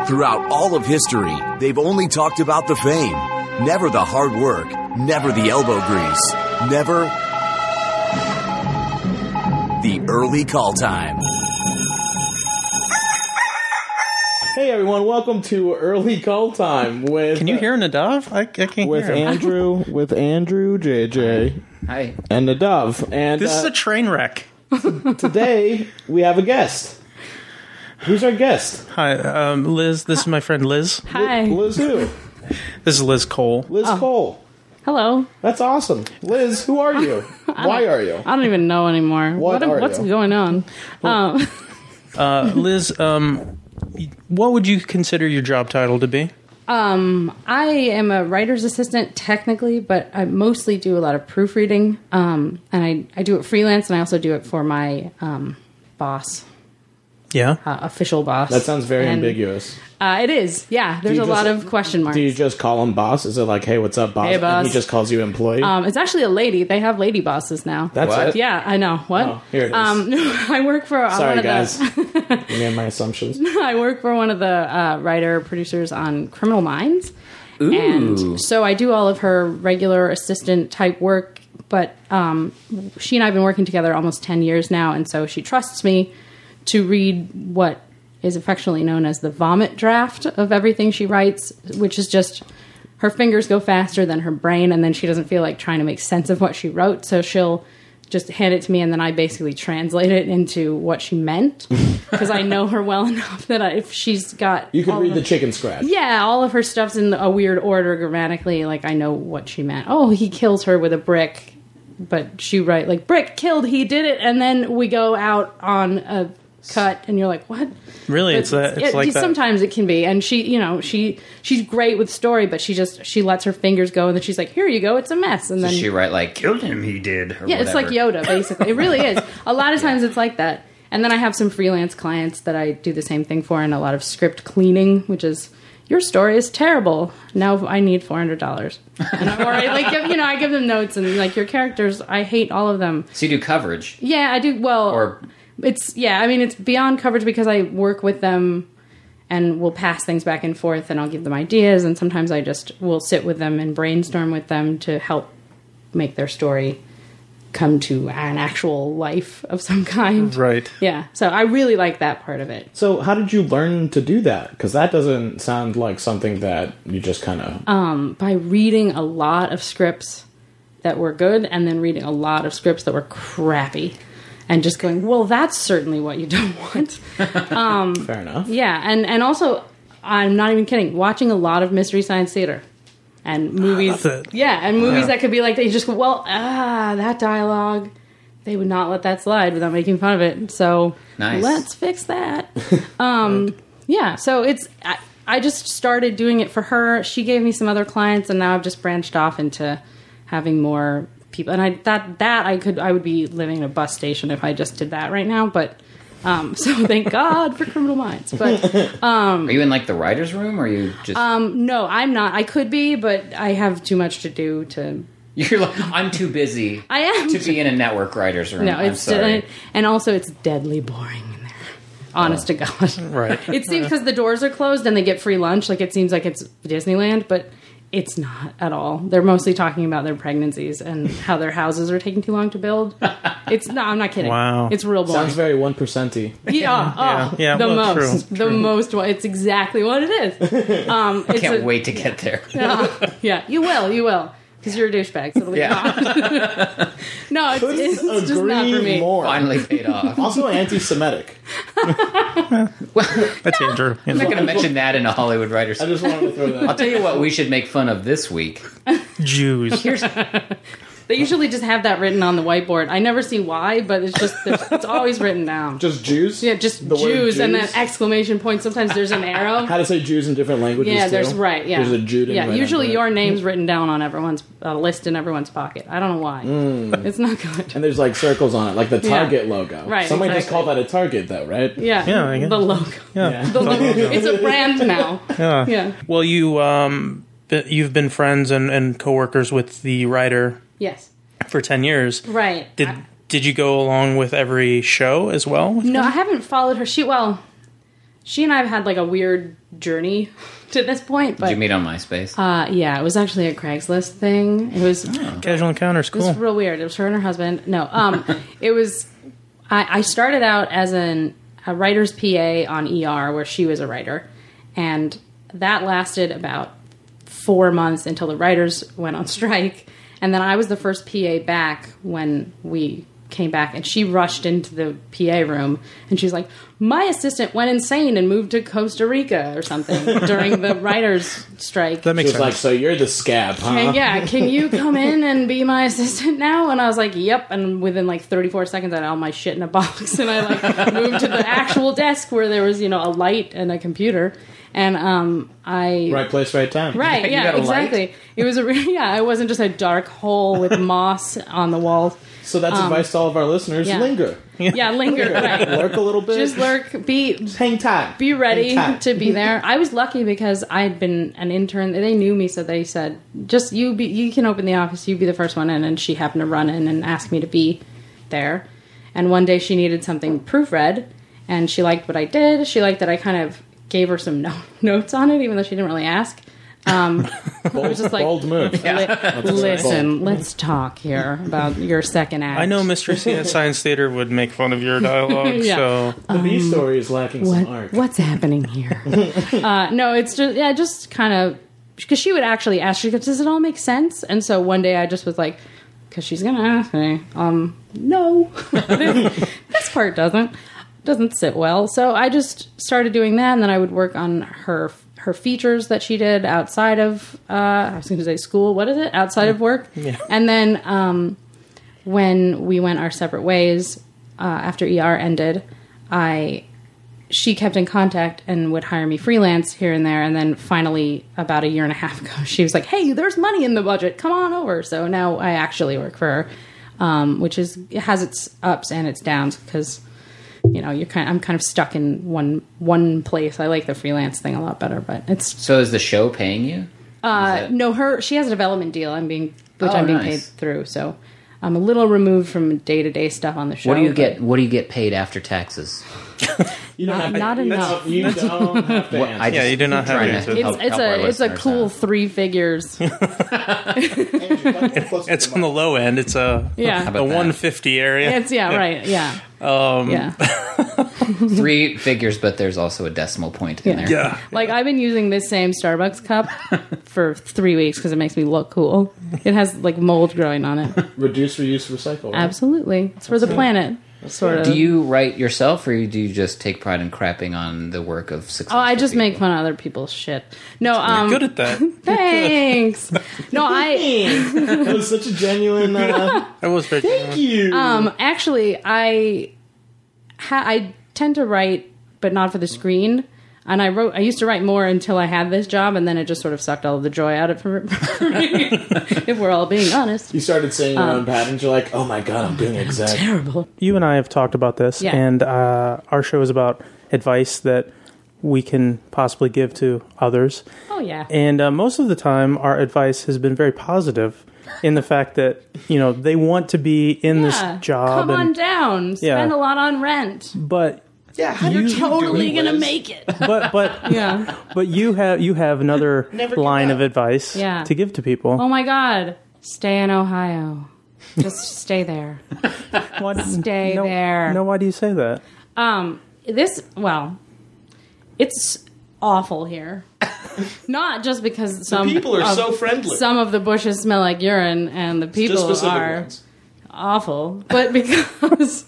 Throughout all of history, they've only talked about the fame, never the hard work, never the elbow grease, never the early call time. Hey everyone, welcome to Early Call Time with... Can you hear Nadav? I can't with hear him. Andrew, JJ, Hi. and Nadav. And This is a train wreck. today we have a guest. Who's our guest? Hi, Liz. This is my friend Liz. Hi. Liz who? This is Liz Cole. Liz Cole. Hello. That's awesome. Liz, who are you? Why are you? I don't even know anymore. What's going on? Liz, what would you consider your job title to be? I am a writer's assistant technically, but I mostly do a lot of proofreading. And I do it freelance, and I also do it for my boss, Yeah. official boss. That sounds very And, ambiguous. It is. Yeah, there's you a lot just- of question marks. Do you just call him boss? Is it like, hey, what's up, boss? Hey, boss. And he just calls you employee? It's actually a lady. They have lady bosses now. That's What? it? Yeah, I know. What? Oh, here it is. I work for one Sorry, of guys. the. You made my assumptions. I work for one of the writer producers on Criminal Minds. Ooh. And so I do all of her regular assistant type work, but she and I have been working together almost 10 years now, and so she trusts me to read what is affectionately known as the vomit draft of everything she writes, which is just her fingers go faster than her brain, and then she doesn't feel like trying to make sense of what she wrote, so she'll just hand it to me, and then I basically translate it into what she meant, because I know her well enough that if she's got... You can all read of the chicken scratch. Yeah, all of her stuff's in a weird order grammatically. Like, I know what she meant. Oh, he kills her with a brick. But she write, like, brick killed, he did it. And then we go out on a cut, and you're like, what? Really? But It's like that. sometimes it can be. And she's great with story, but she lets her fingers go, and then she's like, here you go, it's a mess. And then Does she write like, killed him, he did, or yeah, it's like whatever? Yoda, basically. It really is. A lot of times it's like that. And then I have some freelance clients that I do the same thing for, and a lot of script cleaning, which is, your story is terrible. Now I need $400. And I give them notes, and like, your characters, I hate all of them. So you do coverage. Yeah, I do. Well, Or- it's beyond coverage because I work with them and we'll pass things back and forth, and I'll give them ideas, and sometimes I just will sit with them and brainstorm with them to help make their story come to an actual life of some kind. Right. Yeah. So I really like that part of it. So how did you learn to do that? Because that doesn't sound like something that you just kind of... By reading a lot of scripts that were good, and then reading a lot of scripts that were crappy, and just going, well, that's certainly what you don't want. Fair enough. Yeah, and also, I'm not even kidding, watching a lot of Mystery Science Theater. And movies, That's it. yeah, and movies that could be like that. You just go, well, that dialogue, they would not let that slide without making fun of it. So Nice. let's fix that. Yeah, so I just started doing it for her. She gave me some other clients, and now I've just branched off into having more people. And I would be living in a bus station if I just did that right now. But so thank God for Criminal Minds. But Are you in like the writer's room, or are you just... no, I'm not. I could be, but I have too much to do to... You're like, I'm too busy I am. to be in a network writer's room. No, I'm it's sorry. and also it's deadly boring in there. Honest to God. Right. It seems because the doors are closed and they get free lunch. Like, it seems like it's Disneyland, but it's not at all. They're mostly talking about their pregnancies and how their houses are taking too long to build. It's no, I'm not kidding. Wow. It's real boring. Sounds very 1%-y. Yeah, the well, most, true. the most. It's exactly what it is. It's Can't wait to get there. Yeah, you will. Because you're a douchebag, so it'll be fine. No, it's just not for me. More. Finally paid off. Also anti-Semitic. That's Andrew. I'm not going to mention that in a Hollywood writer's I just wanted to throw that. I'll tell you what we should make fun of this week. Jews. They usually just have that written on the whiteboard. I never see why, but it's always written down. Just Jews? Yeah, just The word Jews and then Jews? exclamation point. Sometimes there's an arrow. How to say Jews in different languages, Yeah, too? there's right. Yeah, There's a Jude. Yeah, right usually under your it. name's written down on everyone's list in everyone's pocket. I don't know why. It's not good. And there's like circles on it, like the Target logo. Right, Somebody just exactly. called that a Target, though, right? Yeah, Yeah, I guess. the logo. Yeah. The logo. It's a brand now. Yeah. Well, you've been friends and coworkers with the writer Yes. for 10 years. Right. Did you go along with every show as well? No, I haven't followed her. she and I have had like a weird journey to this point. But Did you meet on MySpace? yeah, it was actually a Craigslist thing. It was Casual encounters, It was cool. real weird. It was her and her husband. No, it was. I started out as a writer's PA on ER, where she was a writer, and that lasted about 4 months until the writers went on strike, and then I was the first PA back when we came back, and she rushed into the PA room, and she's like, "My assistant went insane and moved to Costa Rica or something during the writers' strike." That makes She's sense. like, so you're the scab, huh? And yeah, can you come in and be my assistant now? And I was like, yep. And within like 34 seconds, I had all my shit in a box. And I like moved to the actual desk where there was, a light and a computer. And I... Right place, right time. Right, You yeah, got a light? exactly. It was it wasn't just a dark hole with moss on the walls. So that's advice to all of our listeners. yeah. Linger. Yeah, linger, right. Lurk a little bit. Just lurk, hang tight. be ready Hang tight. to be there. I was lucky because I had been an intern. They knew me, so they said, "Just you can open the office. You be the first one in." And she happened to run in and ask me to be there. And one day she needed something proofread, and she liked what I did. She liked that I kind of gave her some notes on it, even though she didn't really ask. Bold, was just like- bold move. Listen, let's talk here about your second act. I know Mystery Science Theater would make fun of your dialogue, Yeah. so... The B story is lacking some arc. What's happening here? No, it's just kind of because she would actually ask. She goes, "Does it all make sense?" And so one day I just was like, because she's gonna ask me, no, this part doesn't sit well. So I just started doing that, and then I would work on her features that she did outside of I was going to say school. What is it? Outside of work. Yeah. And then when we went our separate ways after ER ended, she kept in contact and would hire me freelance here and there. And then finally, about a year and a half ago, she was like, "Hey, there's money in the budget. Come on over." So now I actually work for her, which it has its ups and its downs because I'm kind of stuck in one place. I like the freelance thing a lot better, but it's So is the show paying you? no, she has a development deal. I'm being paid nice. through. So I'm a little removed from day-to-day stuff on the show. What do you but get? What do you get paid after taxes? You don't have to- Not enough. You don't have to answer. Yeah, you do not have trying to to answer. help It's a our cool listeners 3 figures. It's on the low end. It's a Yeah. the 150 area. It's right. Yeah. Yeah. 3 figures, but there's also a decimal point in there. Yeah. Like I've been using this same Starbucks cup for 3 weeks because it makes me look cool. It has like mold growing on it. Reduce, reuse, recycle. Right? Absolutely. It's for the planet. Sort of. Do you write yourself, or do you just take pride in crapping on the work of successful Oh, I just people? make fun of other people's shit. No, Good at that. thanks. No, That was such a genuine. That was very Thank you. actually, I tend to write, but not for the screen. And I used to write more until I had this job, and then it just sort of sucked all of the joy out of it for me. If we're all being honest. You started saying your own patterns. You're like, oh my god, I'm doing exact. Terrible. You and I have talked about this, Yeah. and our show is about advice that we can possibly give to others. Oh, yeah. And most of the time, our advice has been very positive in the fact that, they want to be in this job. Come on down. Spend Yeah. a lot on rent. But Yeah, how You- did you Totally do it, gonna Liz? make it. but Yeah. but you have another Never give line up. of advice Yeah. to give to people. Oh my God. Stay in Ohio. Just stay there. Why, Stay there. No, why do you say that? It's awful here. Not just because some people are of- so friendly. Some of the bushes smell like urine, and the Just people specific are ones. awful. But because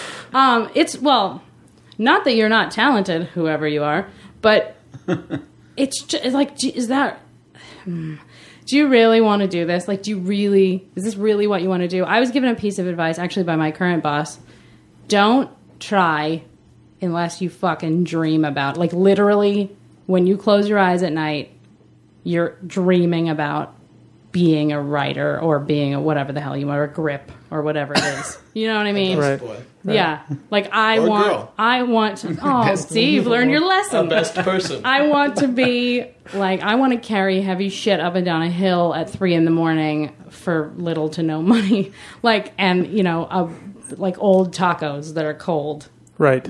not that you're not talented, whoever you are, but it's just like, is that? Do you really want to do this? Like, is this really what you want to do? I was given a piece of advice, actually, by my current boss. Don't try unless you fucking dream about it. Like, literally, when you close your eyes at night, you're dreaming about being a writer or being a whatever the hell you want, or a grip, or whatever it is. You know what I mean? Right. Boy. Yeah. Like, Or girl. I want to, oh, see, you've learned your lesson. The best person. I want to be like, I want to carry heavy shit up and down a hill at 3 a.m. for little to no money. Like, and like old tacos that are cold. Right.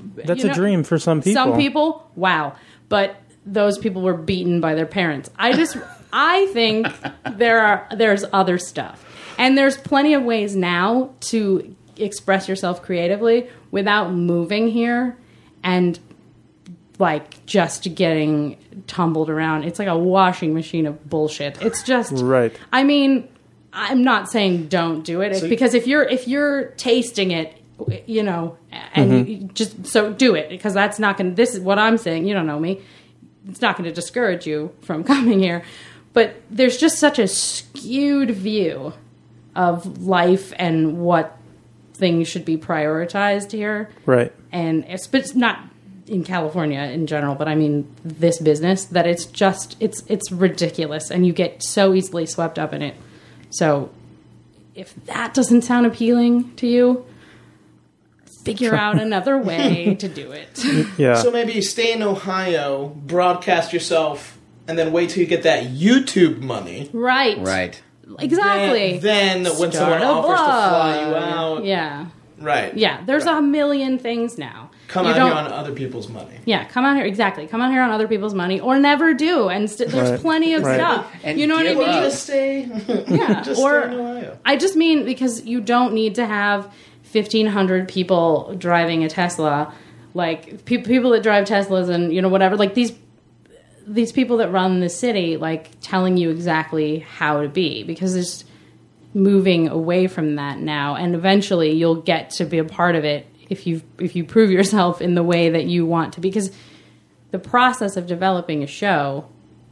That's a dream for some people. Some people, wow. But those people were beaten by their parents. I think there's other stuff. And there's plenty of ways now to express yourself creatively without moving here and like just getting tumbled around. It's like a washing machine of bullshit. It's just right. I mean, I'm not saying don't do it. Because if you're tasting it, you know, and you just so do it, because that's not going to, this is what I'm saying. You don't know me. It's not going to discourage you from coming here. But there's just such a skewed view of life and what things should be prioritized here. Right. And it's not in California in general, but I mean this business, that it's just, it's ridiculous, and you get so easily swept up in it. So if that doesn't sound appealing to you, figure out another way to do it. Yeah. So maybe stay in Ohio, broadcast yourself, and then wait till you get that YouTube money. Right. Right. Exactly. Then when someone offers to fly you out. Yeah. Right. Yeah. There's a million things now. Come out here on other people's money. Yeah, come out here. Exactly. Come out here on other people's money, or never do. And there's plenty of stuff. And you know what I mean? Just stay. Yeah. Just or stay in Ohio. I just mean because you don't need to have 1,500 people driving a Tesla, like people that drive Teslas and you know whatever. Like these people that run the city, like telling you exactly how to be, because there's moving away from that now, and eventually you'll get to be a part of it if you prove yourself in the way that you want to be. Because the process of developing a show,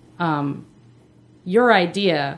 your idea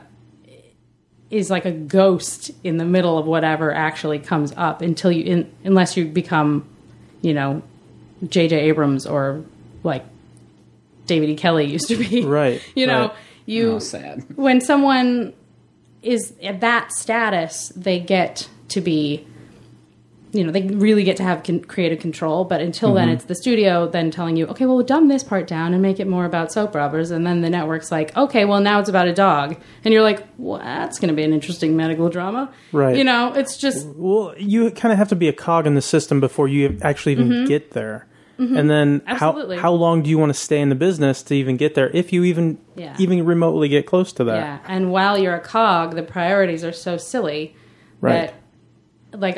is like a ghost in the middle of whatever actually comes up unless you become, you know, J.J. Abrams or like David E. Kelly used to be. Right. You know, Oh, sad. when someone is at that status, they get to be, you know, they really get to have creative control. But until then, it's the studio then telling you, okay, well, dumb this part down and make it more about soap operas. And then the network's like, okay, well, now it's about a dog. And you're like, well, that's going to be an interesting medical drama. Right. You know, it's just... Well, you kind of have to be a cog in the system before you actually even get there. And then how long do you want to stay in the business to even get there, if you even remotely get close to that? Yeah, and while you're a cog, the priorities are so silly that, like,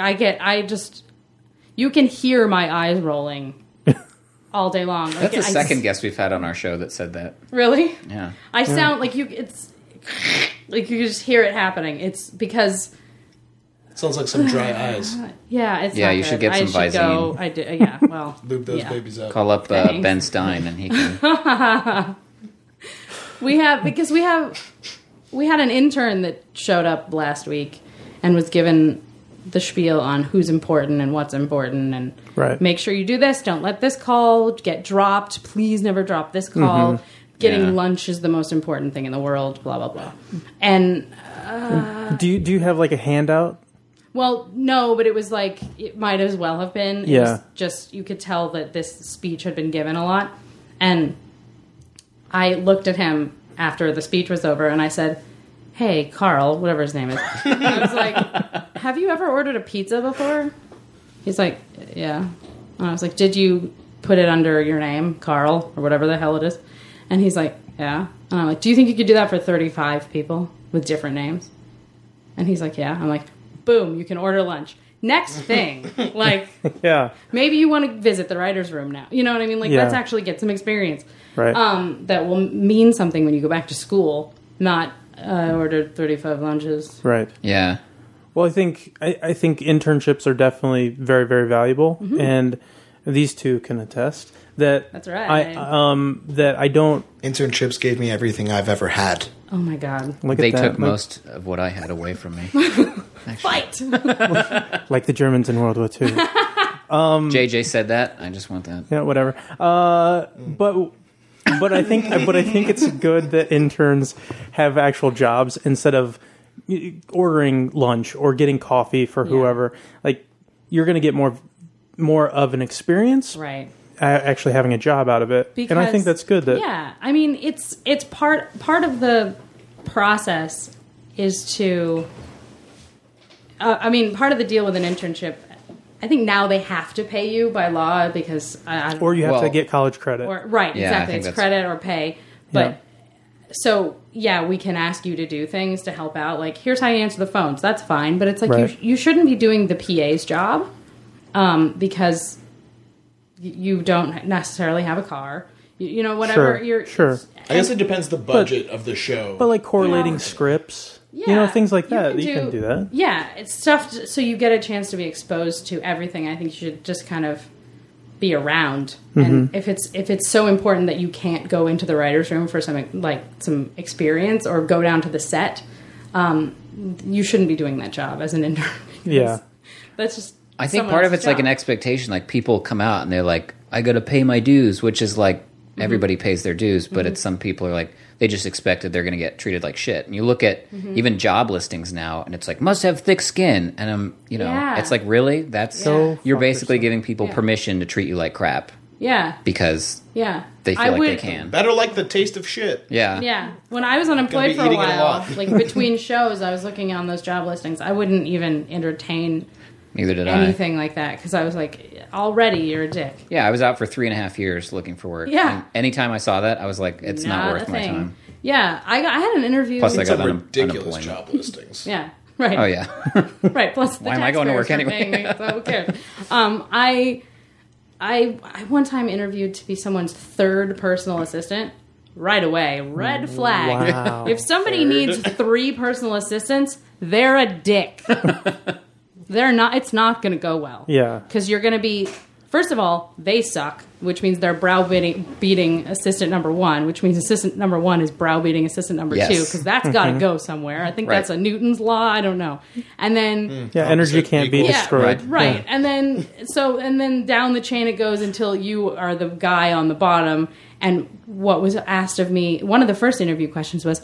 you can hear my eyes rolling all day long. Like, That's the second guest we've had on our show that said that. Really? Yeah. I sound like it's like you just hear it happening. It's because... Sounds like some dry eyes. Yeah, it's Yeah, not you good. should get some I should go. Visine. I do. Yeah, well, Lube those babies up. Call up Thanks. Ben Stein and he can... we had an intern that showed up last week and was given the spiel on who's important and what's important, and make sure you do this. Don't let this call get dropped. Please never drop this call. Getting lunch is the most important thing in the world. Blah blah blah. And do you have like a handout? well, no, but it was like it might as well have been. It was just you could tell that this speech had been given a lot, and I looked at him after the speech was over, and I said, "Hey, Carl, whatever his name is." I was like, "Have you ever ordered a pizza before?" He's like, "Yeah." And I was like, "Did you put it under your name, Carl, or whatever the hell it is?" And he's like, "Yeah." And I'm like, "Do you think you could do that for 35 people with different names?" And he's like, "Yeah." I'm like, "Boom, you can order lunch." Next thing, like, maybe you want to visit the writer's room now. You know what I mean? Like, let's actually get some experience. Right. That will mean something when you go back to school, not ordered 35 lunches. Right. Yeah. Well, I think internships are definitely very, very valuable, and these two can attest that. That's right. That I don't. Internships gave me everything I've ever had. Oh my god! They took most of what I had away from me. Fight. Like the Germans in World War II. JJ said that. I just want that. Yeah, whatever. But I think it's good that interns have actual jobs instead of ordering lunch or getting coffee for whoever. Like, you're going to get more of an experience, right? Actually having a job out of it, because, and I think that's good. I mean, it's part of the process is to. Part of the deal with an internship I think now they have to pay you by law because Or you have to Well- get college credit. right, Yeah, I exactly. think It's that's- credit or pay. But so yeah, we can ask you to do things to help out. Like, here's how you answer the phones. That's fine, but it's like Right. you shouldn't be doing the PA's job because you don't necessarily have a car. You know, whatever. Sure. I guess it depends the budget of the show. But like correlating scripts, you know, things like that. You can do that. Yeah, it's stuff so you get a chance to be exposed to everything. I think you should just kind of be around. And if it's so important that you can't go into the writer's room for some experience or go down to the set, you shouldn't be doing that job as an intern. Yeah. That's just I think someone part of else's it's like job. an expectation. Like people come out and they're like, I got to pay my dues, which is like everybody pays their dues, but it's some people are like, they just expected they're going to get treated like shit. And you look at even job listings now and it's like, must have thick skin. And Yeah. it's like, really? That's So you're fuck basically yourself. giving people permission to treat you like crap Yeah. because Yeah. they feel I like would, they can. Better like the taste of shit. Yeah. Yeah. When I was unemployed be for a eating it a while, lot. like between shows, I was looking on those job listings. I wouldn't even entertain Neither did anything like that because I was like, already you're a dick. I was out for 3.5 years looking for work. Yeah. And anytime I saw that, I was like, it's not worth a my thing. time. Yeah, I had an interview. Plus, I It's got a ridiculous unemployment. job listings. Yeah, right. Oh, yeah. Right. Plus, the Why am I going to work taxpayers are anyway? paying me, so who cares? I one time interviewed to be someone's third personal assistant. Right away, red flag. Wow. If somebody needs 3 personal assistants, they're a dick. They're not. It's not going to go well. Yeah. because you're going to be. First of all, they suck, which means they're browbeating assistant number 1, which means assistant number 1 is browbeating assistant number Yes. 2, because that's got to go somewhere. I think Right. that's a Newton's law. I don't know. And then Yeah, energy can't be equals- destroyed. right. And then down the chain it goes until you are the guy on the bottom. And what was asked of me, one of the first interview questions was,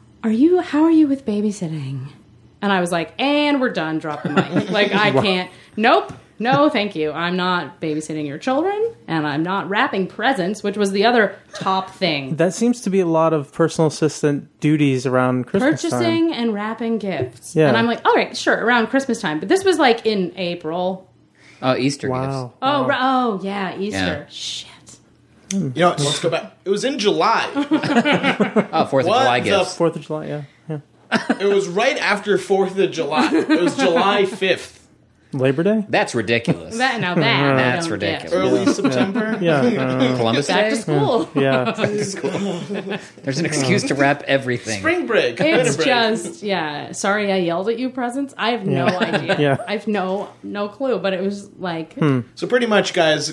how are you with babysitting? And I was like, and we're done, drop the mic. Like, I can't, nope, no, thank you. I'm not babysitting your children, and I'm not wrapping presents, which was the other top thing. That seems to be a lot of personal assistant duties around Christmas time. Purchasing and wrapping gifts. Yeah. And I'm like, all right, sure, around Christmas time. But this was like in April. Oh, Easter Wow. Oh, yeah, Easter. Yeah. Shit. You know what? Let's go back. It was in July. gifts. Oh, 4th of What July the gifts. 4th of July, yeah. It was right after 4th of July. It was July 5th. Labor Day? That's ridiculous. That I That's don't ridiculous. get. Early September. Yeah. Columbus Back Day? to school. Yeah. There's an excuse to wrap everything. Spring break. It's winter break. just, yeah. Sorry, I yelled at you, presents. I have no idea. Yeah. I have no clue. But it was like, So pretty much, guys,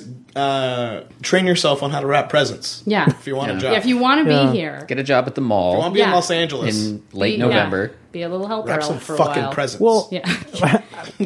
train yourself on how to wrap presents. yeah. If you want a job. Yeah, if you want to Yeah. be here, Get a job at the I mall want to be in Yeah. Los Angeles. in late be- November. yeah, be a little helper Wrap some for a fucking while. presents. Well, Yeah.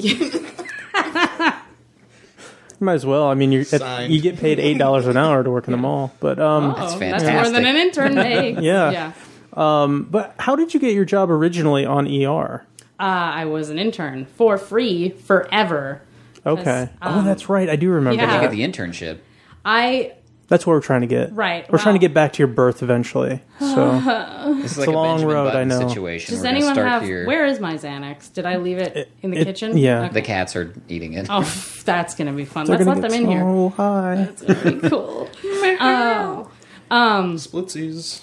might as well. I mean, Signed. you get paid $8 an hour to work in the mall. But Oh, That's that's more than fantastic. an intern makes. Yeah. But how did you get your job originally on ER? I was an intern for free forever. Okay. Oh, that's right. I do remember yeah. You that. get the internship. That's what we're trying to get. Right, We're trying to well- get back to your birth eventually. So This is like a a long Benjamin road, Button I know. situation. Does We're gonna anyone start have? here. Where is my Xanax? Did I leave it in the kitchen? yeah. Okay. The cats are eating it. Oh, that's gonna be fun. they're Let's gonna let get them in here. so high. It's gonna be cool. Splitsies.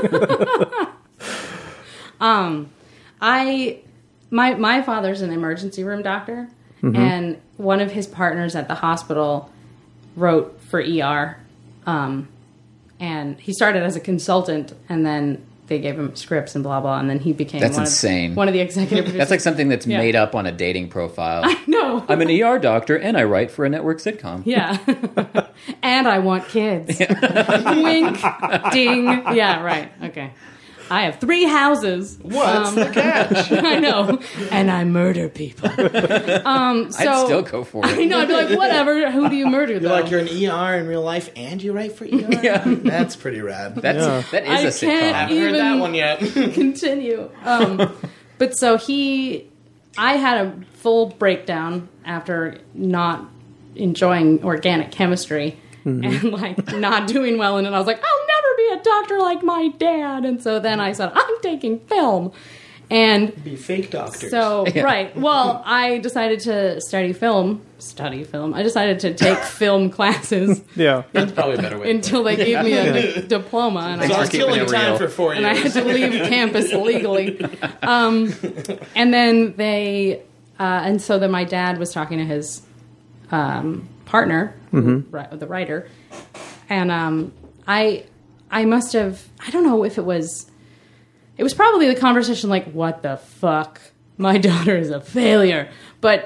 My father's an emergency room doctor, and one of his partners at the hospital wrote for ER, and he started as a consultant, and then they gave him scripts and blah blah, and then he became That's one insane. Of, one of the executive producers. That's like something that's Yeah. made up on a dating profile. no, I'm an ER doctor and I write for a network sitcom. yeah, and I want kids. Wink, ding. Yeah, right. Okay. I have 3 houses. What's the catch? I know, and I murder people. I'd still go for it. I know. I'd be like, whatever. Who do you murder? You're Though? like you're an ER in real life and you write for ER? Yeah. That's pretty rad. That is I a can't sitcom. haven't heard that even- one yet. continue. But so I had a full breakdown after not enjoying organic chemistry and like not doing well in it. I was like, I'll never be a doctor like my dad. And so then I said, I'm taking film. And Be fake doctors. so, right. Well, I decided to study film. I decided to take film classes Yeah. That's probably a better way. until they gave me a diploma. And So I was for keeping killing it time real. for 4 and I years. had to leave campus illegally. And then and so then my dad was talking to his partner, the writer, and I must have, I don't know if it was probably the conversation like, what the fuck? My daughter is a failure. But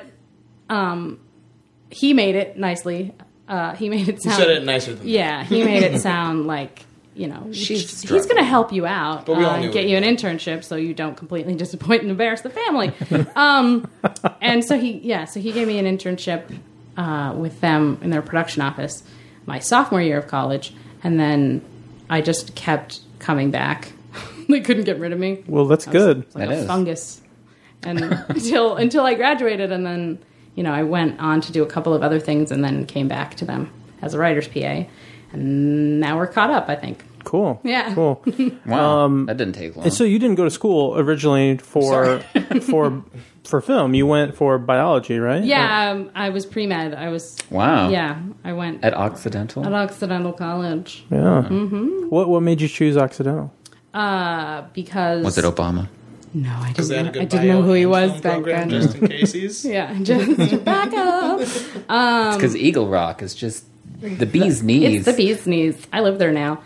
he made it nicely. He made it You sound... said it nicer than that. Yeah, he made it sound like, he's going to help you out, But we all knew get it. you an internship so you don't completely disappoint and embarrass the family. And so he gave me an internship with them in their production office my sophomore year of college, and then I just kept coming back. They couldn't get rid of me. Well, that's good. It's like That a is. fungus, and until I graduated, and then I went on to do a couple of other things, and then came back to them as a writer's PA, and now we're caught up. I think. Cool. Yeah. Cool. Wow, that didn't take long. And so you didn't go to school originally for film. You went for biology, right? Yeah, I was pre-med. I was. Wow. Yeah, I went At Occidental? at Occidental College Yeah. Mm-hmm. What made you choose Occidental? because Was it Obama? No, I Because they had a didn't. good I didn't know bio who he and was film back program then. just in case he's... Yeah, just back up. It's because Eagle Rock is just the bee's knees. It's the bee's knees. I live there now.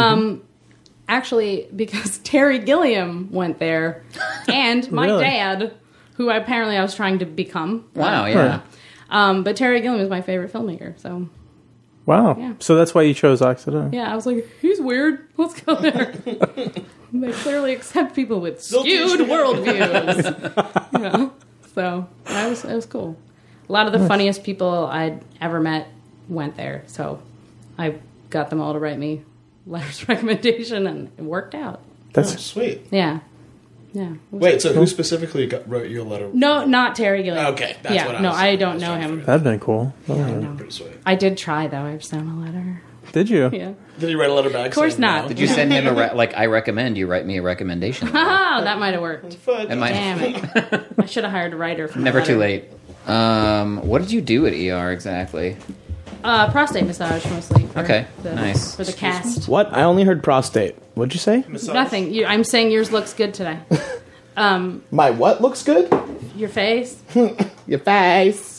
Actually, because Terry Gilliam went there, and my Really? dad, who I was trying to become. Wow, yeah. But Terry Gilliam is my favorite filmmaker. So Wow. Yeah. So that's why you chose Occidental. yeah, I was like, he's weird. Let's go there. They clearly accept people with They'll teach skewed you. worldviews. So it was cool. A lot of the funniest people I'd ever met went there. So I got them all to write me letters of recommendation, and it worked out. That's Oh, sweet. Yeah. Yeah. Wait, so who specifically wrote you a letter? No, not Terry Gilliam. Okay, that's what I was- I don't I was know trying to him. figure that'd been cool. Pretty sweet. I did try, though. I sent him a letter. Did you? Yeah. Did you write a letter back? Of course not. Did you send him I recommend you write me a recommendation? Oh, that might have worked. Am I- Damn it. I should have hired a writer for my Never too letter. late. What did you do at ER exactly? Prostate massage, mostly. For Okay, the, nice. For the cast. What? I only heard prostate. What'd you say? Nothing. I'm saying yours looks good today. My what looks good? Your face. Your face.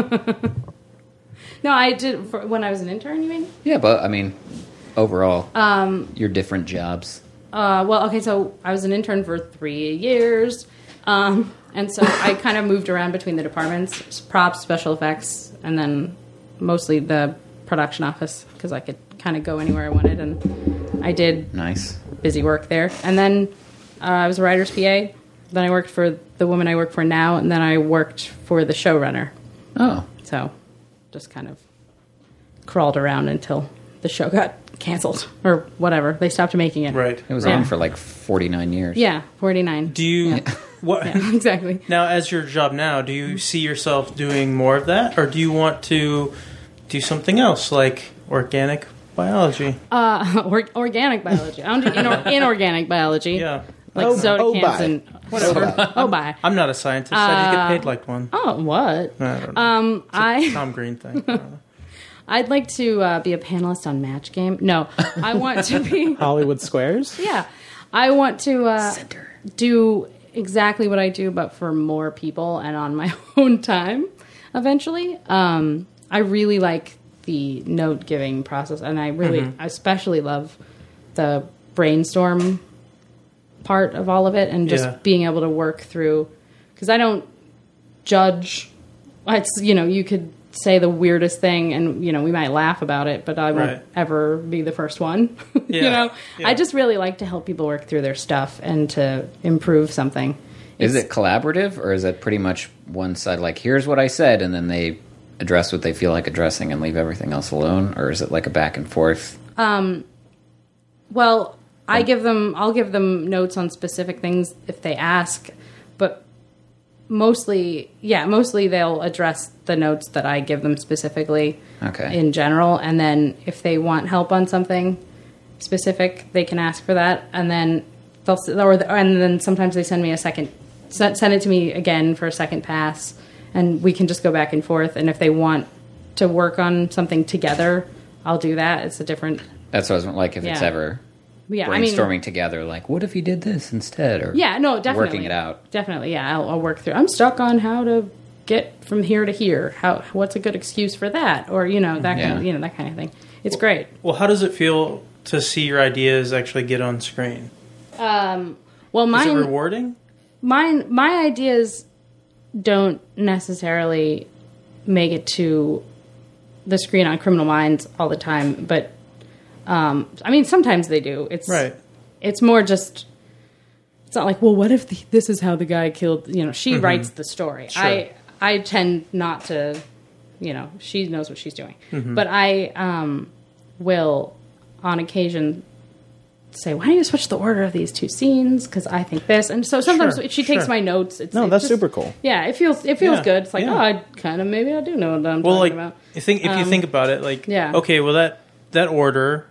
No, I did when I was an intern, you mean? Yeah, but I mean, overall, your different jobs. Well, okay, so I was an intern for 3 years. And so I kind of moved around between the departments, props, special effects, and then mostly the production office because I could kind of go anywhere I wanted. And I did Nice. busy work there. And then I was a writer's PA. Then I worked for the woman I work for now, and then I worked for the showrunner. Oh, So just kind of crawled around until the show got canceled or whatever. They stopped making it. Right. it was Yeah. on for like 49 years. Yeah, 49. Do you what Yeah, exactly. now as your job now? Do you see yourself doing more of that, or do you want to do something else like organic biology? Organic biology. I don't do inorganic biology. Yeah, Like soda oh, cans bye. and whatever. Oh, bye. I'm not a scientist. I just get paid like one. Oh, what? I don't know. I Tom Green thing. I don't know. I'd like to be a panelist on Match Game. No, I want to be. Hollywood Squares? Yeah, I want to do exactly what I do, but for more people and on my own time. Eventually, I really like the note giving process, and I really, I especially love the brainstorm part of all of it, and just Yeah. being able to work through. Because I don't judge. It's you could say the weirdest thing, and we might laugh about it, but I won't Right. ever be the first one. Yeah. Yeah. I just really like to help people work through their stuff and to improve something. Is it collaborative, or is it pretty much one side, like, here's what I said, and then they address what they feel like addressing and leave everything else alone? Or is it like a back and forth? Well, I'll give them notes on specific things if they ask, but mostly they'll address the notes that I give them specifically Okay. in general, and then if they want help on something specific, they can ask for that, and then and then sometimes they send me send it to me again for a second pass, and we can just go back and forth. And if they want to work on something together, I'll do that. It's a different. That's what I was like. If it's ever brainstorming together, like, what if you did this instead? Or definitely working it out. Definitely, I'll work through. I'm stuck on how to get from here to here. What's a good excuse for that? Or that kind of that kind of thing. It's great. Well, how does it feel to see your ideas actually get on screen? Well, is it rewarding? My ideas don't necessarily make it to the screen on Criminal Minds all the time, but sometimes they do. It's right. It's more just. It's not like, well, what if this is how the guy killed? She writes the story. Sure. I tend not to. She knows what she's doing, but I will on occasion say, why don't you switch the order of these two scenes? Because I think this. And so sometimes if she takes my notes. That's super cool. Yeah, it feels good. It's like, maybe I do know what I'm talking about. If you think about it, okay, well that order,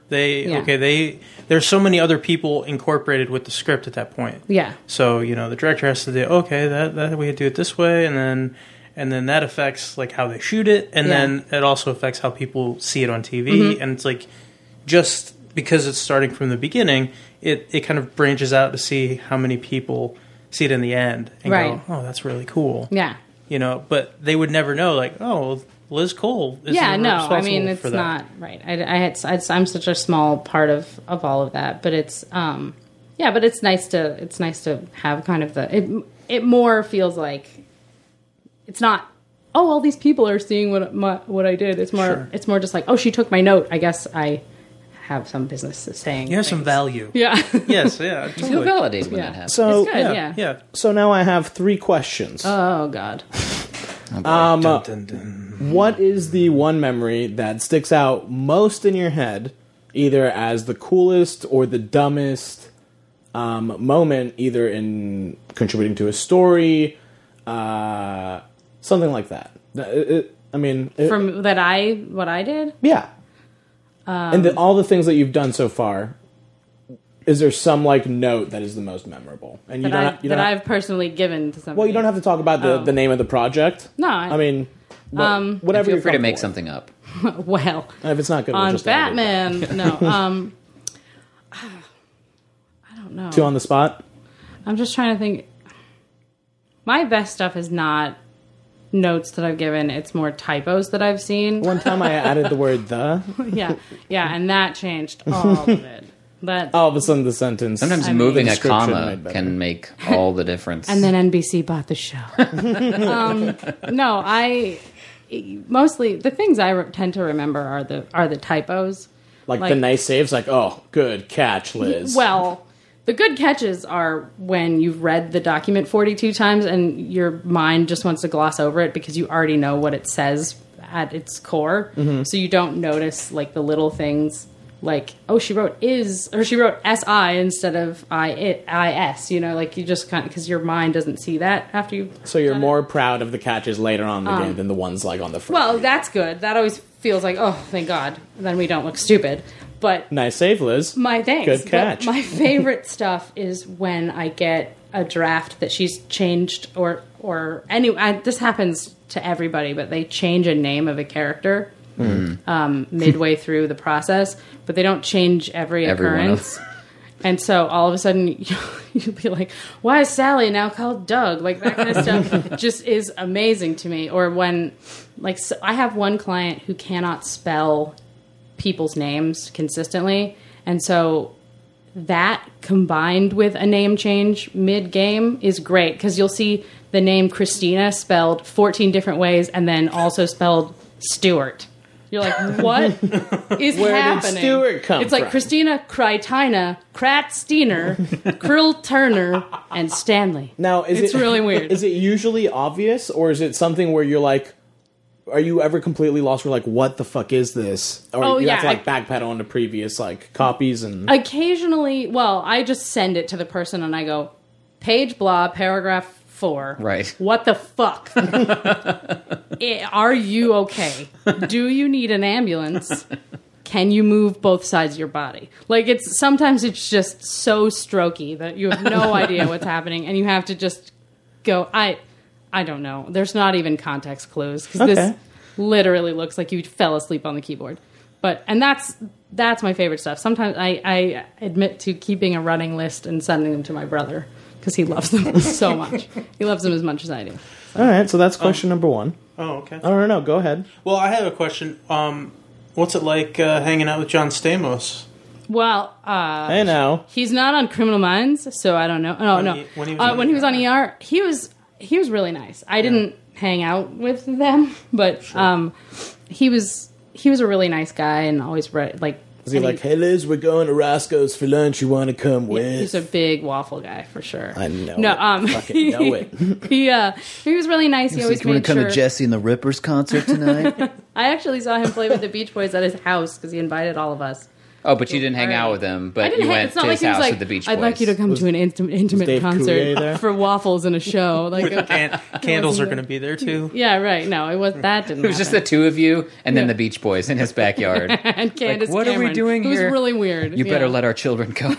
there's so many other people incorporated with the script at that point. Yeah. So, the director has to do, that we do it this way, and then that affects how they shoot it, and then it also affects how people see it on TV, and it's just because it's starting from the beginning, it kind of branches out to see how many people see it in the end and go, oh, that's really cool. Yeah. But they would never know, Liz Cole is responsible for that. Not right. I'm such a small part of all of that, but it's but it's nice to have kind of it more feels like it's not, oh, all these people are seeing what I did. It's more It's more just like, oh, she took my note. I guess I have some business saying you have things. some value. Yeah. Yes, yeah. You feel validated when that happens. So it's good, yeah. So now I have 3 questions. Oh God. Dun, dun, dun. What is the one memory that sticks out most in your head, either as the coolest or the dumbest moment, either in contributing to a story, something like that? From what I did? Yeah. And all the things that you've done so far, is there some note that is the most memorable? And I've personally given to somebody. Well, you don't have to talk about the name of the project. No, whatever. Feel free to make something up. Well, and if it's not good, on we'll just Batman, no. I don't know. 2 on the spot. I'm just trying to think. My best stuff is not notes that I've given. It's more typos that I've seen. One time I added the word "the." yeah, and that changed all of it. But all of a sudden, the sentence. Sometimes moving a description comma made better. can make all the difference. And then NBC bought the show. No, I mostly the things I tend to remember are the typos. Like the nice saves, oh, good catch, Liz. Well, the good catches are when you've read the document 42 times and your mind just wants to gloss over it because you already know what it says at its core. Mm-hmm. So you don't notice the little things. She wrote is, or she wrote SI instead of IS, you just kind of, because your mind doesn't see that after you. So you're more proud of the catches later on in the game than the ones on the front. Well, that's good. That always feels oh, thank God. Then we don't look stupid. But nice save, Liz. My thanks. Good catch. But my favorite stuff is when I get a draft that she's changed or this happens to everybody, but they change a name of a character. Midway through the process, but they don't change every occurrence. And so all of a sudden you'll be like, why is Sally now called Doug? That kind of stuff just is amazing to me. Or when, so I have one client who cannot spell people's names consistently. And so that combined with a name change mid-game is great because you'll see the name Christina spelled 14 different ways and then also spelled Stewart. You're like, what is Where happening? did Stewart come It's like from? Christina, Krytina, Kratsteiner, Krill Turner, and Stanley. Now, it's really weird. Is it usually obvious, or is it something where you're like, are you ever completely lost? Or what the fuck is this? Or you have to backpedal into previous copies and. Occasionally, I just send it to the person and I go, page blah, paragraph 4. Right. What the fuck? Are you okay? Do you need an ambulance? can you move both sides of your body? Like, sometimes it's just so strokey that you have no idea what's happening, and you have to just go, I don't know. There's not even context clues, because this literally looks like you fell asleep on the keyboard. And that's my favorite stuff. Sometimes I admit to keeping a running list and sending them to my brother, because he loves them so much. He loves them as much as I do. All right, so that's question number one. Oh, okay. I don't know. Go ahead. Well, I have a question. What's it like hanging out with John Stamos? Well, I know. he's not on Criminal Minds, so I don't know. When he was on ER, he was really nice. I didn't hang out with them, but he was a really nice guy and always like. Was he like, hey Liz, we're going to Roscoe's for lunch. You want to come with? He's a big waffle guy for sure. I know. No, Fucking know it. he was really nice. He always you want made to come sure. to Jesse and the Rippers concert tonight? I actually saw him play with the Beach Boys at his house because he invited all of us. Oh, but you didn't hang out with him, but you went to his house with the Beach Boys. I'd like you to come to an intimate Dave Coulier concert there? for waffles and a show. Like Candles are going to be there too. yeah, right. No, it was that didn't. It was just the two of you and then the Beach Boys in his backyard. and Candace. What are we Cameron, doing who here? was really weird. You better let our children go.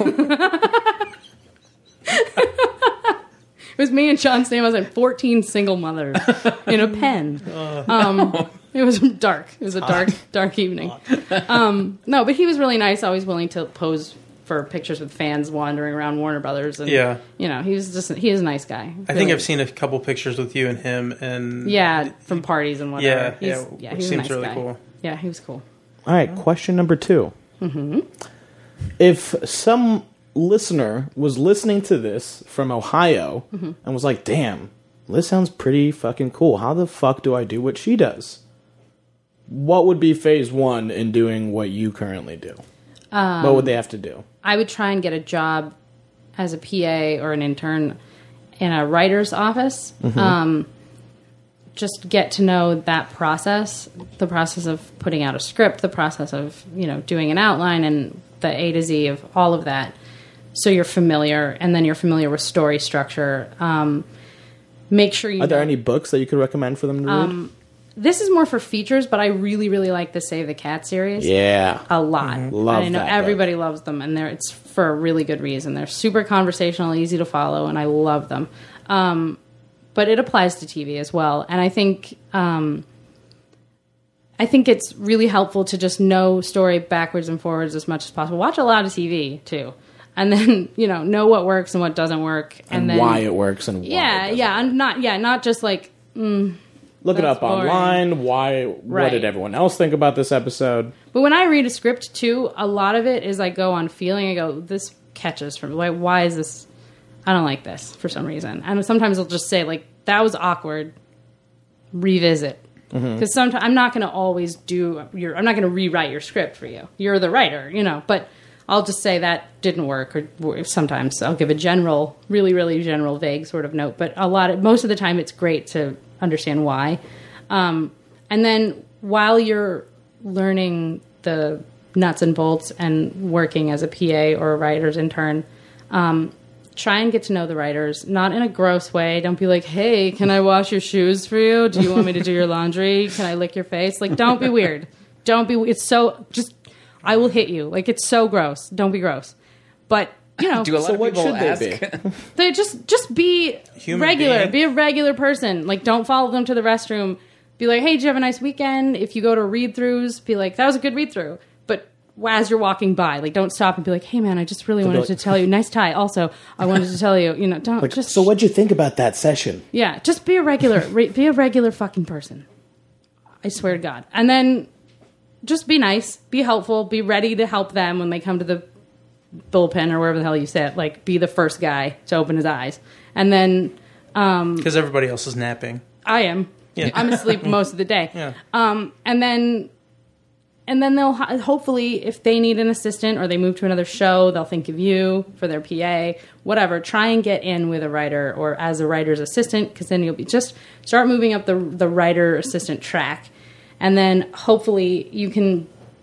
It was me and Sean Stamos and 14 single mothers in a pen. It was dark. It was a dark evening. No, but he was really nice. Always willing to pose for pictures with fans wandering around Warner Brothers. And, he is a nice guy. I think I've seen a couple pictures with you and him, and from parties and whatever. Which he's seems a nice really guy. cool. Yeah, he was cool. All right, question number 2. Mm-hmm. If some listener was listening to this from Ohio and was like, damn, Liz sounds pretty fucking cool. How the fuck do I do what she does? What would be phase 1 in doing what you currently do? What would they have to do? I would try and get a job as a PA or an intern in a writer's office. Just get to know that process, the process of putting out a script, the process of, doing an outline and the A to Z of all of that. So you're familiar, and then you're familiar with story structure. Make sure you... Are there any books that you could recommend for them to read? This is more for features, but I really, really like the Save the Cat series. Yeah. A lot. Love and I know that everybody loves them, and it's for a really good reason. They're super conversational, easy to follow, and I love them. But it applies to TV as well. And I think it's really helpful to just know story backwards and forwards as much as possible. Watch a lot of TV, too. And then, know what works and what doesn't work. And then, why it works and why it doesn't. And not just like... Look it up boring. online. What did everyone else think about this episode? But when I read a script, too, a lot of it is I go on feeling. I go, this catches for me. Why is this... I don't like this for some reason. And sometimes I'll just say, like, that was awkward. Revisit. Because sometimes I'm not going to always I'm not going to rewrite your script for you. You're the writer, But I'll just say that didn't work. Or sometimes I'll give a general, really, really general, vague sort of note. But most of the time it's great to understand why. And then while you're learning the nuts and bolts and working as a PA or a writer's intern, try and get to know the writers, not in a gross way. Don't be like, hey, can I wash your shoes for you? Do you want me to do your laundry? Can I lick your face? Like, don't be weird. It's so, just, I will hit you. Like, it's so gross. Don't be gross. But, Do a lot So of what people should they ask? be? they just be Human regular. being. Be a regular person. Like, don't follow them to the restroom. Be like, hey, did you have a nice weekend? If you go to read-throughs, be like, that was a good read-through. But as you're walking by, like, don't stop and be like, hey, man, I just really wanted to tell you. Nice tie. Also, I wanted to tell you, don't Like, just... so what'd you think about that session? Yeah, just be a regular, be a regular fucking person. I swear to God. And then just be nice, be helpful, be ready to help them when they come to the bullpen or wherever the hell you sit. Like, be the first guy to open his eyes. And then... Because everybody else is napping. I am. Yeah. I'm asleep most of the day. Yeah. And then they'll hopefully, if they need an assistant or they move to another show, they'll think of you for their PA, whatever. Try and get in with a writer or as a writer's assistant, because then you'll be just start moving up the writer assistant track, and then hopefully you can,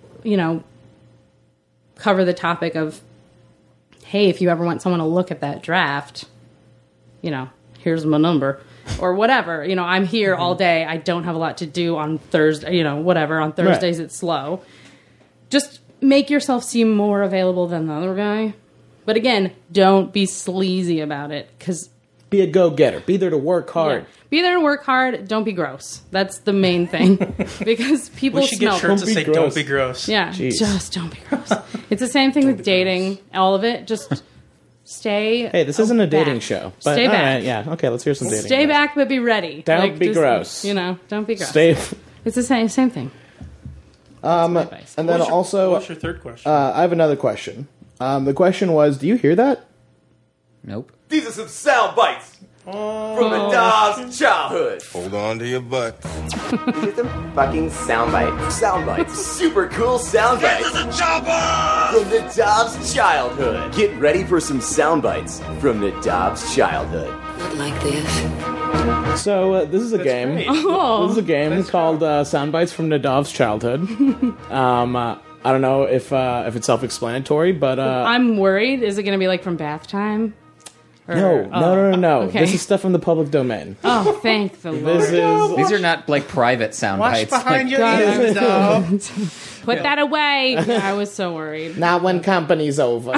cover the topic of, hey, if you ever want someone to look at that draft, here's my number. Or whatever, I'm here all day. I don't have a lot to do on Thursday, whatever. On Thursdays, It's slow. just make yourself seem more available than the other guy. But again, don't be sleazy about it, because Be a go-getter. Be there to work hard. be there to work hard. Don't be gross. That's the main thing, because people We should smell. get shirts that be say gross. "Don't be gross." Yeah, Jeez. just don't be gross. It's the same thing with dating. All of it. Just stay. Hey, this isn't a dating back. show. But, Stay all back. right, yeah. Okay, let's hear some dating. Stay advice. back, but be ready. Don't be just, gross. You know, don't be gross. Stay. It's the same thing. Advice. And then What's also, your third question? I have another question. The question was, do you hear that? Nope. These are some sound bites from the Dobbs childhood. Hold on to your butt. These are some fucking sound bites. Sound bites. Super cool sound bites from the Dobbs childhood. Get ready for some sound bites from the Dobbs childhood. Not like this. So this is a game. Great. This is a game called Soundbites from Nadav's childhood. I don't know if it's self-explanatory, but I'm worried. Is it going to be like from bath time? Or- no. Okay. This is stuff from the public domain. Oh, thank the Lord. This is These are not like private sound Watch bites. behind Like, your ears, though. Put that away. I was so worried. not when company's over.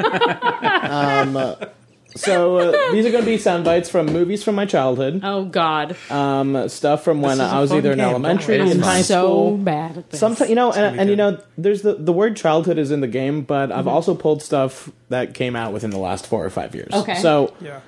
So these are going to be sound bites from movies from my childhood. Oh, God. Stuff from when is a I was fun either in game, elementary, don't worry. in It is high So school. bad at this. Sometimes, you know, and you good. know, there's the word childhood is in the game, but I've also pulled stuff that came out within the last 4 or 5 years. Okay. So, Yeah.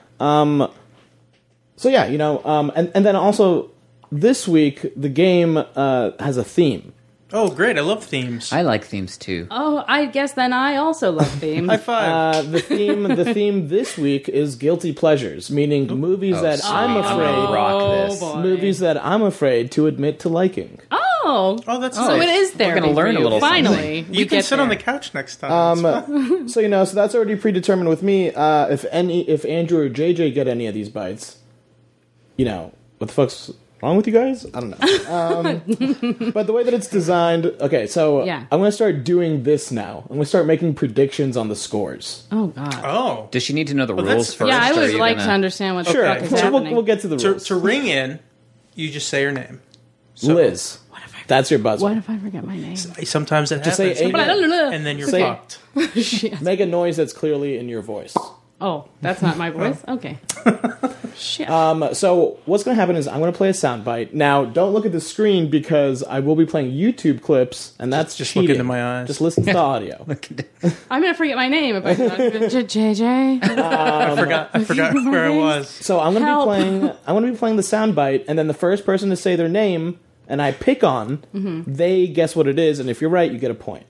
so yeah, you know, and then also this week the game has a theme. Oh, great! I love themes. I like themes too. Oh, I guess then I also love themes. High five. The theme this week is guilty pleasures, meaning movies that I'm afraid rock this. boy. movies that I'm afraid to admit to liking. Oh. Oh, that's So nice. it is there. gonna learn a little Finally. You can sit on the couch next time. So you know, so that's already predetermined with me. If Andrew or JJ get any of these bites, you know, what the fuck's wrong with you guys? I don't know. But the way that it's designed, okay, so Yeah. I'm going to start doing this now. I'm going to start making predictions on the scores. Oh, God. Oh, Does she need to know the that's- rules first? Yeah, I or are would you like gonna- to understand what the Sure, fuck is so happening. we'll get to the to, rules. to ring in, you just say your name. So, Liz, that's your buzzer. What if I forget my name? Sometimes it Just say happens, A. and then you're Say- fucked. Shit. Make a noise that's clearly in your voice. Oh, that's not my voice? Okay. Shit. So what's going to happen is I'm going to play a soundbite. Now, don't look at the screen because I will be playing YouTube clips, and that's Just cheating. look into my eyes. Just listen to the audio. I'm going to forget my name if I JJ. I forgot where I was. So I'm going to Help. be playing. I'm going to be playing the soundbite, and then the first person to say their name and I pick on, they guess what it is, and if you're right, you get a point.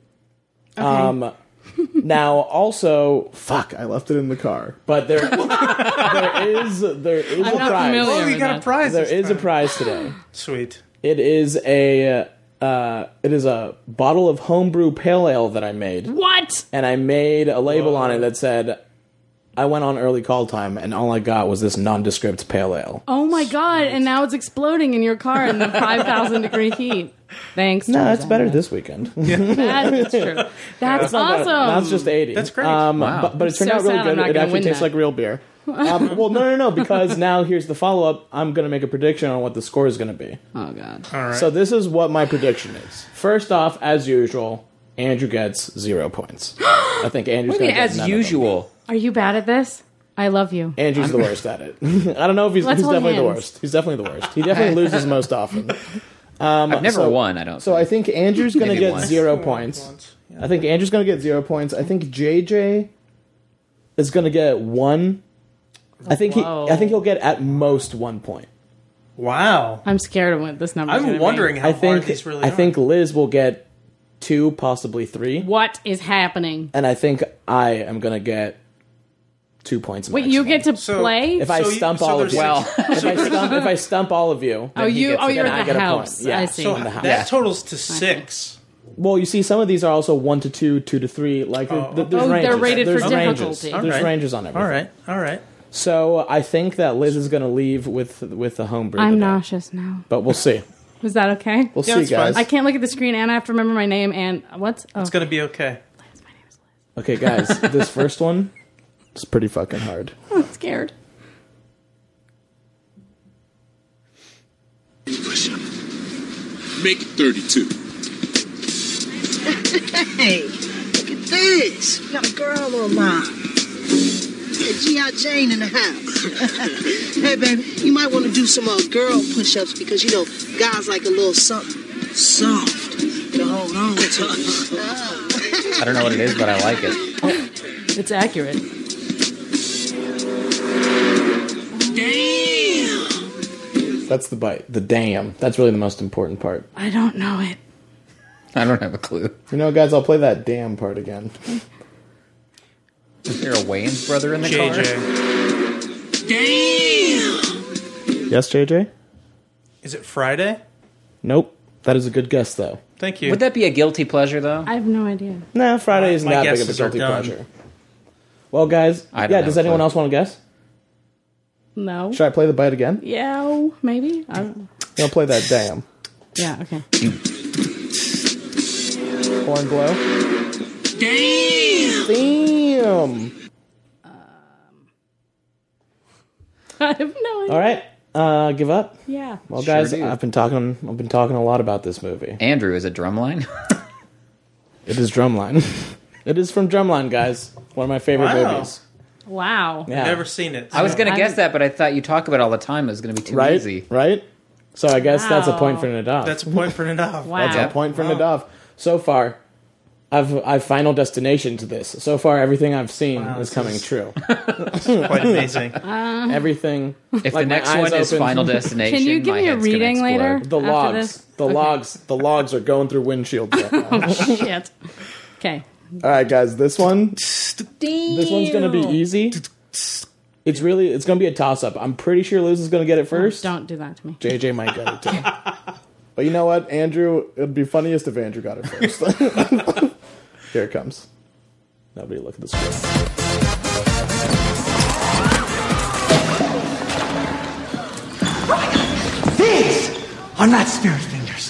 Okay. Now, also, fuck, I left it in the car, but there is a I'm not prize. familiar. Oh, you with got a that. prize. There this is a time. prize today. Sweet. It is a bottle of homebrew pale ale that I made, What? and I made a label on it that said, "I went on early call time, and all I got was this nondescript pale ale." Oh my God! And now it's exploding in your car in the 5,000 degree heat. Thanks. No, to it's better that. this weekend. That's true. That's awesome. That's just 80. That's great. Wow. But it turned So out really sad I'm good. not It gonna actually win tastes that. like real beer. Well, no, because now here's the follow-up. I'm going to make a prediction on what the score is going to be. Oh God. All right. So this is what my prediction is. First off, as usual, Andrew gets 0 points. I think Andrew's What do going you to mean, get as none of them. usual? Are you bad at this? I love you. Andrew's the worst at it. I don't know if he's Let's hold definitely the hands. worst. He's definitely the worst. He definitely loses most often. I've never so- won. I don't. So I think Andrew's going to Maybe get once. 0 points. I think Andrew's going to get 0 points. I think JJ is going to get 1. I think Whoa. he'll get at most 1 point. Wow. I'm scared of what this number. I'm wondering how I think hard these really I are. think Liz will get 2, possibly 3, What is happening? and I think I am going to get 2 points. Wait, you get to So- play? if I So stump so all of there's you. Well, If I stump all of you. Oh, then he you- gets oh, it, you're then at I the get a house. point. Yeah. I see. So in the house. that totals to 6. Well, you see, some of these are also 1 to 2, 2 to 3. Like there's Oh, ranges. they're rated for There's ranges. difficulty. All There's right. ranges on everything. All right. So I think that Liz is going to leave with the homebrew. I'm today. nauseous now. But we'll see. Was that okay? We'll Yeah, see, that's fine. guys. I can't look at the screen and I have to remember my name and what's? Oh, It's going to be okay. Okay, guys, this first one is pretty fucking hard. I'm scared. Make it 32. Hey, look at this. We got a girl online. G.I. Jane in the house. Hey, baby, you might want to do some girl push-ups because, you know, guys like a little something soft to hold on to. I don't know what it is, but I like it. It's accurate. Damn! That's the bite. The damn. That's really the most important part. I don't know it. I don't have a clue. You know, guys, I'll play that damn part again. Is there a Wayans brother in the car? Damn! Yes, JJ? Is it Friday? Nope. That is a good guess, though. Thank you. Would that be a guilty pleasure, though? I have no idea. Nah, Friday isn't My that big of a guesses are guilty done. pleasure. Well, guys, I don't does know, anyone but- else want to guess? No. Should I play the bite again? Yeah, maybe. I don't know. I'll play that damn. Yeah, okay. Horn blow. Damn! Damn! I have no idea. All right, give up. Yeah. Well, Sure guys, do. I've been talking a lot about this movie. Andrew, is it Drumline? It is Drumline. It is from Drumline, guys. One of my favorite Wow. movies. Wow. Yeah. Never seen it. I was going to I- guess that, but I thought you talk about it all the time. It was going to be too Right? easy. Right? So I guess that's a point Wow. for Nadav. That's a point for Nadav. Wow. That's a point for Nadav. So far, I've Final Destination to this. So far, everything I've seen is this coming is- true. Quite amazing. Everything. If like the my next eyes one is open. Final Destination, Can you give my me a head's gonna reading later? explode. The After logs. this? The Okay. logs. The logs are going through windshields right now. Shit. Okay. All right, guys. This one's gonna be easy. It's gonna be a toss up. I'm pretty sure Liz is gonna get it first. Don't do that to me. JJ might get it too. But you know what, Andrew? It'd be funniest if Andrew got it first. Here it comes. Nobody look at the script. These are not spirit fingers.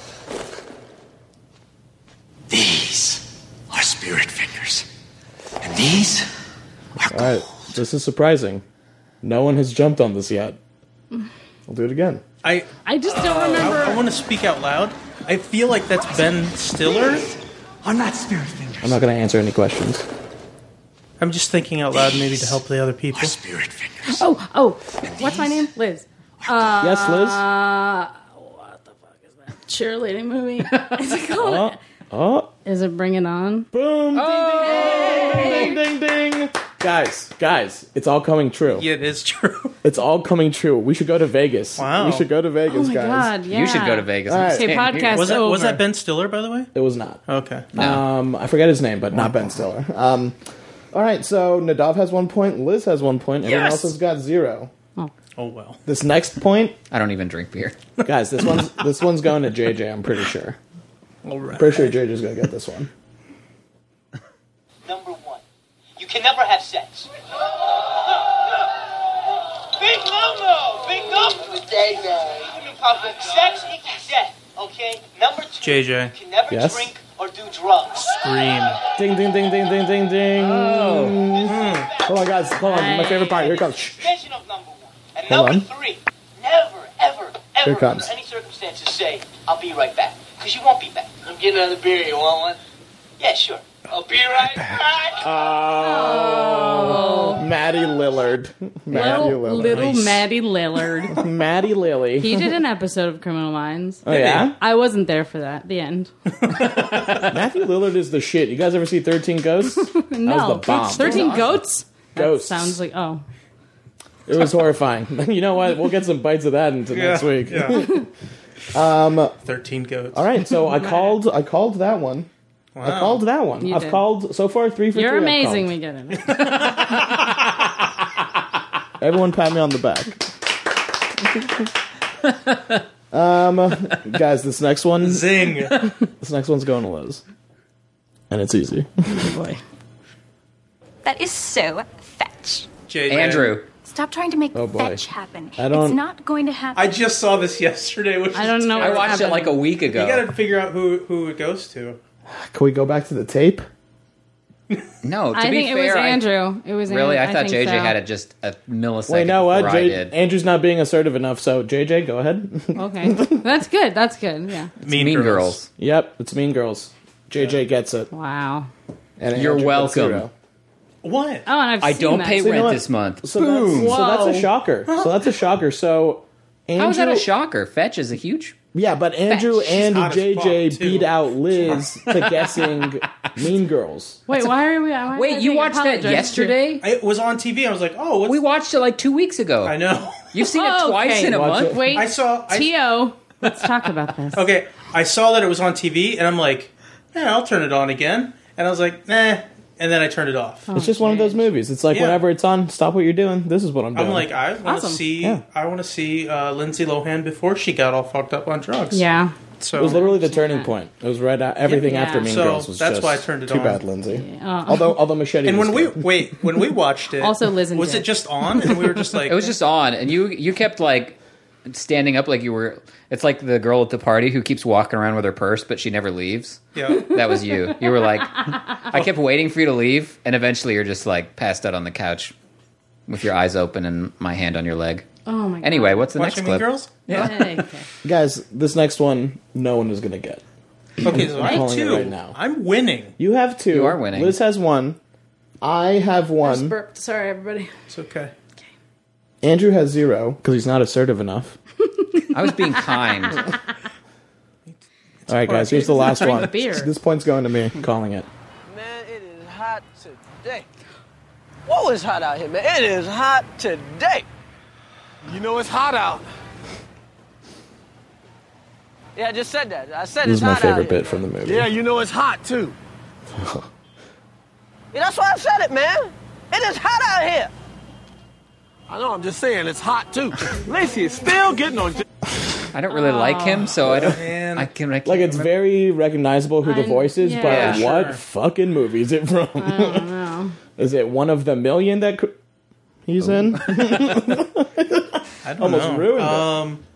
These are spirit fingers. And these are All right, this is surprising. No one has jumped on this yet. We'll do it again. I just don't remember. I want to speak out loud. I feel like that's Ben Stiller. are not spirit fingers. I'm not going to answer any questions. I'm just thinking out loud, maybe to help the other people. Are spirit fingers. Oh, what's my name? Liz. Yes, Liz. What the fuck is that? Cheerleading movie? Is it called? Oh, Is it Bring It On? boom! Ding, ding, ding, ding, ding. Guys, it's all coming true. Yeah, it is true. It's all coming true. We should go to Vegas. Wow. We should go to Vegas, Oh my guys. god, yeah. You should go to Vegas. All and right. stand Okay, here. podcast Was that over. Ben Stiller, by the way? It was not. Okay. I forget his name, but not Ben Stiller. All right, so Nadav has 1 point. Liz has 1 point. Everyone Yes! else has got 0. Oh well. This next point, I don't even drink beer. guys, this one's going to JJ. I'm pretty sure. All right. Pretty sure JJ's gonna get this one. Number one, you can never have sex. Big no-no, big no. Sex equals death, okay? Number two, JJ. you can never Yes? drink or do drugs. Scream. Ding, ding, ding, ding, ding, ding, ding. Hold on, guys. Hold on. My favorite part. Here it comes. Shh. Extension of number one. And Hold number on. three, never, ever, Here ever, it comes. under any circumstances say, I'll be right back. Because you won't be back. I'm getting another beer. You want one? Yeah, sure. I'll be right back. Oh, Maddie Lillard. Maddie Lillard. Little Nice. Maddie Lillard. Maddie Lily. He did an episode of Criminal Minds. Oh yeah. I wasn't there for that. The end. Matthew Lillard is the shit. You guys ever see 13 Ghosts? No. the bomb. 13 goats? Ghosts. That sounds like, oh. It was horrifying. You know what? We'll get some bites of that into next week. Yeah. 13 goats. All right, so I called that one. Wow. I called that one. You I've did. called so far 3 for You're 3. I've amazing. called. We get it. Everyone pat me on the back. Guys, this next one. Zing. This next one's going to Liz, and it's easy. Oh, boy. That is so fetch. JJ. Andrew. Stop trying to make Oh, boy. fetch happen. I don't- It's not going to happen. I just saw this yesterday. Which I don't know. I what watched it happened. like a week ago. You got to figure out who it goes to. Can we go back to the tape? No, to I be think it fair, was Andrew. It was Really, Andrew. I thought think JJ so. had it just a millisecond Well, you know what? before I did. Andrew's not being assertive enough, so JJ, go ahead. Okay. That's good. That's good. Yeah. Mean Girls. Yep, it's Mean Girls. JJ gets it. Wow. And You're Andrew gets welcome. 0. What? Oh, and I've I seen don't that. pay So you know rent what? this month. So Boom. that's a shocker. So that's a shocker. So Andrew, How is that a shocker? Fetch is a huge. Yeah, but Andrew Fetch. and hot as JJ fuck, too. beat out Liz to guessing Mean Girls. Wait, why are we? Why Wait, you watched that yesterday? It was on TV. I was like, oh, what's We watched it like 2 weeks ago. I know. You've seen it twice Okay. in a Watch month? it. Wait, I T.O., let's talk about this. Okay, I saw that it was on TV, and I'm like, yeah, I'll turn it on again. And I was like, nah. And then I turned it off. It's just one of those movies. It's like Yeah. whenever it's on, stop what you're doing. This is what I'm doing. I'm like, I want to Awesome. see. Yeah. I want to see Lindsay Lohan before she got all fucked up on drugs. Yeah. So it was literally the turning point. It was right everything Yeah. after Mean So Girls was that's just why I turned it too on. bad, Lindsay. Although Machete And was when good. when we watched it, Also Liz and was Dick. it just on? And we were just like, It was just on, and you kept like standing up like you were. It's like the girl at the party who keeps walking around with her purse, but she never leaves. yeah. That was you. You were like, I kept waiting for you to leave, and eventually you're just like passed out on the couch with your eyes open and my hand on your leg. Oh my god. Anyway, what's the Watching next Mean clip? Girls. Yeah. Hey, okay. Guys, this next one, no one is going to get. Okay, so I have calling it two. right now. I'm winning. You have 2. You are winning. Liz has 1. I have 1. Burped. Sorry, everybody. It's okay. Andrew has 0 because he's not assertive enough. I was being kind. All right, guys, here's the last one. beer. This point's going to me. I'm calling it. Man, it is hot today. Whoa, it's hot out here, man. It is hot today. You know it's hot out. Yeah, I just said that. I said This it's is my hot out favorite here. bit from the movie. Yeah, you know it's hot too. Yeah, that's why I said it, man. It is hot out here. I know, I'm just saying it's hot too. Lacey is still getting on. I don't really like him, so I don't. Man. I can't Like, it's remember. very recognizable who the voice is, yeah. but Yeah, what sure. fucking movie is it from? I don't know. Is it one of the million that he's in? I don't Almost know. ruined it.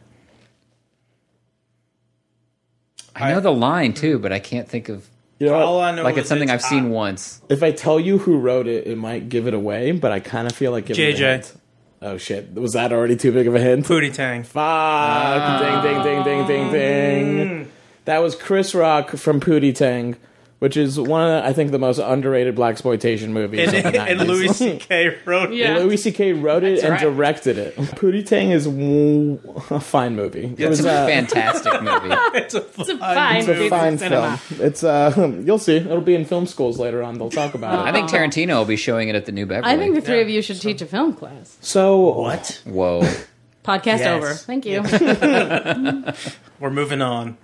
I know the line too, but I can't think of. You know All what? I know Like is it's something I've hot. seen once. If I tell you who wrote it, it might give it away, but I kind of feel like giving JJ. a hint. Oh shit! Was that already too big of a hint? Pootie Tang. Fuck! Ding, ding, ding, ding, ding, ding. That was Chris Rock from Pootie Tang, which is one of, I think, the most underrated blaxploitation movies of the 90s. And Louis C.K. wrote it. Yeah. Louis C.K. wrote it and right. directed it. Pootie Tang is a fine movie. It It's was a fantastic movie. It's a It's a fine it's a movie. fine Cinema. film. It's you'll see. It'll be in film schools later on. They'll talk about I it. think Tarantino will be showing it at the New Beverly. I think the three of you should teach a film class. So What? Whoa. Podcast Yes. over. Thank you. We're moving on.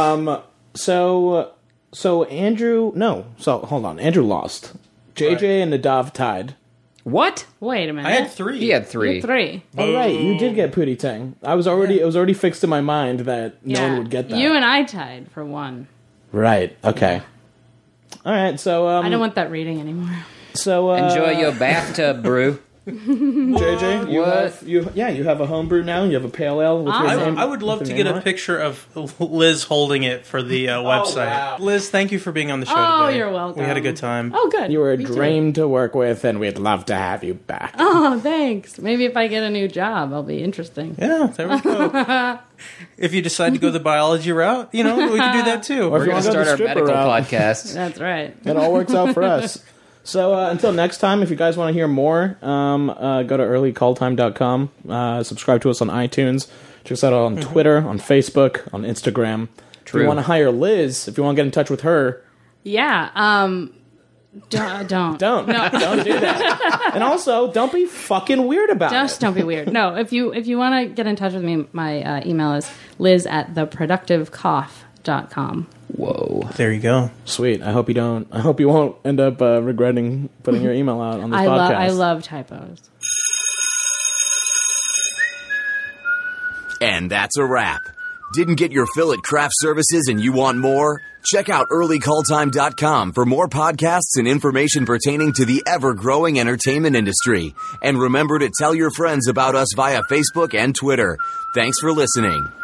So Andrew, no. So hold on. Andrew lost. JJ and Nadav tied. What? Wait a minute. I had 3. He had You 3. had 3. Oh right, you did get Pootie Tang. It was already fixed in my mind that no one would get that. You and I tied for 1. Right. Okay. All right. So I don't want that reading anymore. so Enjoy your bathtub brew. JJ. You have a homebrew now. You have a pale ale. With your name, I would love with to your get name a on it? picture of Liz holding it for the website. wow. Liz, thank you for being on the show Oh, today. you're welcome. We had a good time. Oh, good. You were a Me too. dream to work with, and we'd love to have you back. Oh, thanks. Maybe if I get a new job, I'll be interesting. Yeah, there we go. If you decide to go the biology route, we can do that too. Or if We're you going want to to go start the our stripper medical route, podcast. That's right. it all works out for us. So until next time, if you guys want to hear more, go to earlycalltime.com. Subscribe to us on iTunes. Check us out on Twitter, on Facebook, on Instagram. If True. you want to hire Liz, if you want to get in touch with her, Yeah. Don't. don't do that. And also, don't be fucking weird about Just it. don't be weird. No, if you want to get in touch with me, my email is liz@theproductivecough.com. Whoa. There you go. Sweet. I hope you won't end up regretting putting your email out on this podcast. I love typos. And that's a wrap. Didn't get your fill at craft services and you want more? Check out earlycalltime.com for more podcasts and information pertaining to the ever-growing entertainment industry. And remember to tell your friends about us via Facebook and Twitter. Thanks for listening.